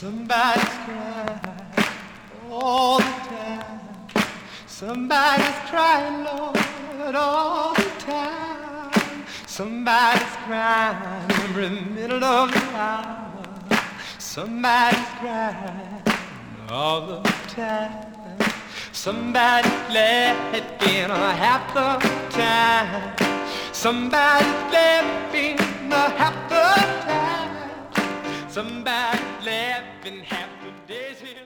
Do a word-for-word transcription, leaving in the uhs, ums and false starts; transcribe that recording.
Somebody's crying all the time. Somebody's crying, Lord, all the time. Somebody's crying every minute of the hour. Somebody's crying all the time. Somebody's laughing half the time. Somebody's laughing half the time. Somebody's laughing half the days.